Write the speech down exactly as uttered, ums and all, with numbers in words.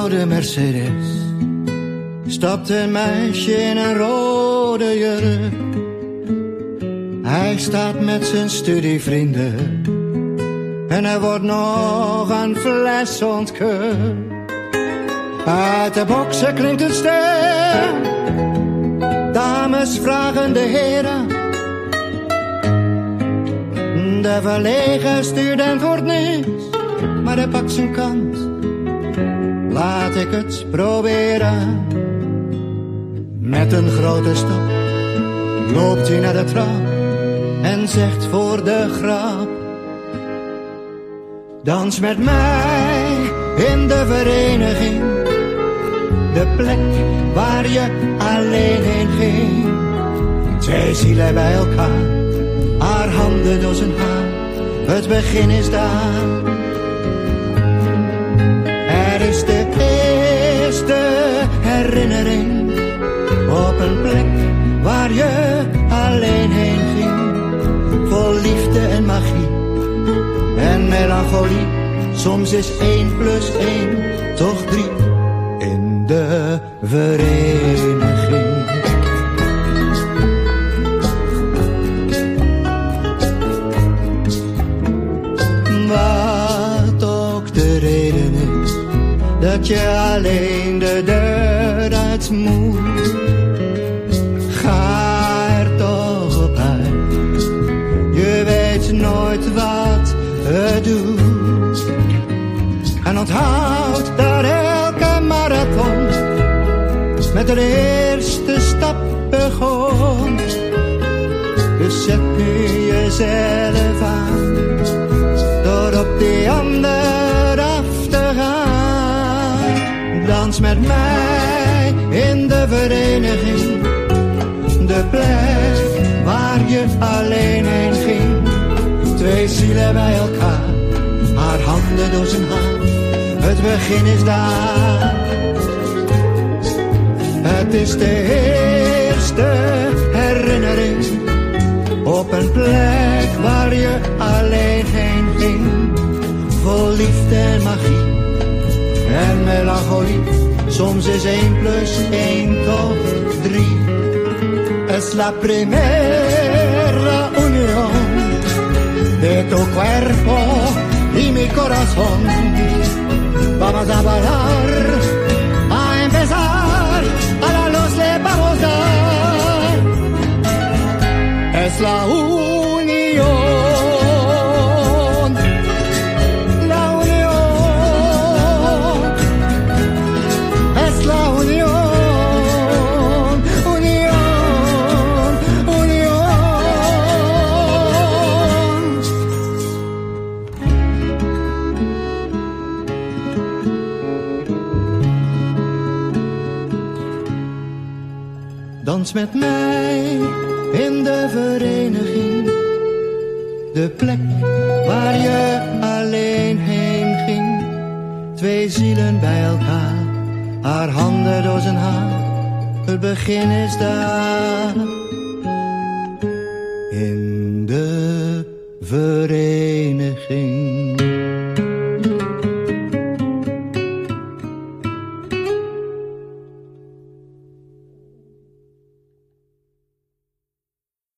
oude Mercedes stapt een meisje in een rode jurk. Hij staat met zijn studievrienden en er wordt nog een fles ontkeurd. Uit de boksen klinkt een stem. Dames vragen de heren. De verlegen student hoort niets, maar hij pakt zijn kans. Laat ik het proberen. Met een grote stap loopt hij naar de trap en zegt voor de grap: dans met mij in de vereniging, de plek waar je alleen heen ging. Twee zielen bij elkaar, haar handen door zijn haar, het begin is daar. Er is de eerste herinnering op een plek waar je alleen heen ging. Vol liefde en magie en melancholie. Soms is één plus één toch drie in de vereniging. Wat ook de reden is dat je alleen de deur uit moet, ga er toch op uit. Je weet nooit wat het doet. En onthoud dat elke marathon met de eerste stap begon. Dus zet nu jezelf aan door op die ander af te gaan. Dans met mij in de vereniging, de plek waar je alleen heen ging. Twee zielen bij elkaar, haar handen door zijn haar, het begin is daar. Het is de eerste herinnering op een plek waar je alleen heen ging. Vol liefde en magie en melancholie. Soms is één plus één toch drie. Es la primera unión de tu cuerpo y mi corazón. Vamos a bailar, a empezar, a la luz le vamos a dar. Es la unión, la unión, es la unión, unión, unión. Dans met mij in de vereniging, de plek waar je alleen heen ging. Twee zielen bij elkaar, haar handen door zijn haar, het begin is daar. In de vereniging.